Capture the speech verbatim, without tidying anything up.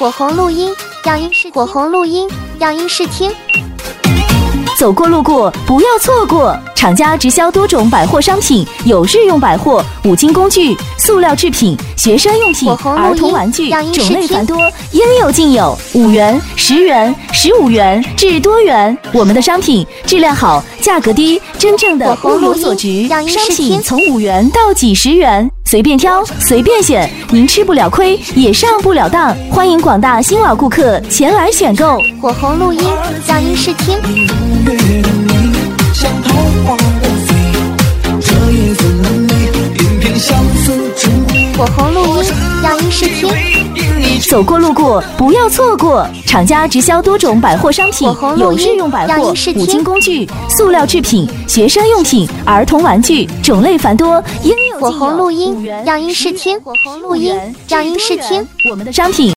火红录音，让音视火红录音，让音视听。 走过路过不要错过，厂家直销多种百货商品，有日用百货、五金工具、塑料制品、学生用品、儿童玩具，种类繁多，应有尽有。五元、十元、十五元至多元，我们的商品质量好，价格低，真正的物有所值。商品从五元到几十元，随便挑，随便选，您吃不了亏，也上不了当。欢迎广大新老顾客前来选购。 火红录音，让音视听。 像桃花的飞，这夜分了你，偏偏相思成灰。 火红录音，让音视听。 走过路过不要错过，厂家直销多种百货商品，有日用百货、五金工具、塑料制品、学生用品、儿童玩具，种类繁多，应有尽有。 火红录音，让音视听。火红录音，让音视听。 我们的商品